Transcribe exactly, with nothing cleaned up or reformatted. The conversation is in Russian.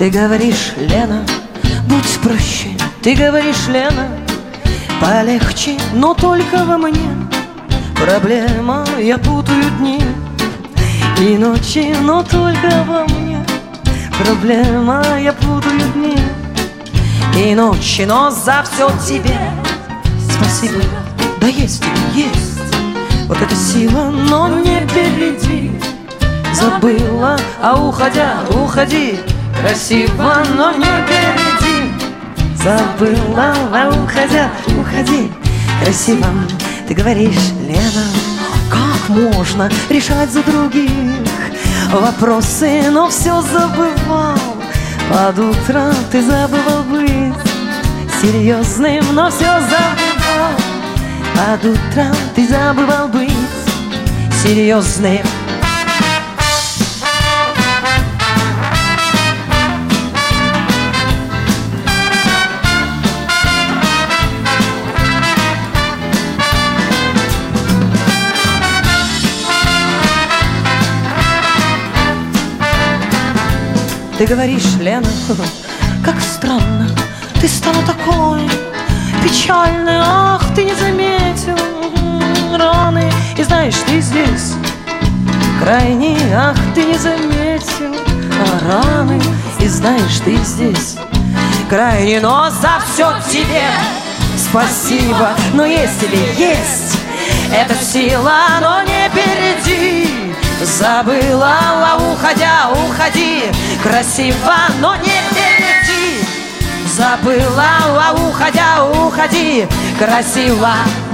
Ты говоришь, Лена, будь проще. Ты говоришь, Лена, полегче, но только во мне проблема. Я путаю дни и ночи, но только во мне проблема. Я путаю дни и ночи, но за все тебе спасибо. Да есть тебе, есть вот эта сила, но не перейди. Забыла, а уходя, уходи красиво, но не перейди. Забыла, а уходя, уходи красиво. Ты говоришь, Лена, как можно решать за других вопросы, но все забывал. Под утро ты забывал быть серьезным, но все забывал. Под утро ты забывал быть серьезным. Ты говоришь, Лена, как странно, ты стала такой печальной. Ах, ты не заметил раны, и знаешь, ты здесь крайний. Ах, ты не заметил раны, и знаешь, ты здесь крайний. Но за все тебе спасибо. Но есть тебе, есть эта сила, но не перейди. Забыла, а уходя, уходи красиво, но не перейди. Забыла, а уходя, уходи красиво.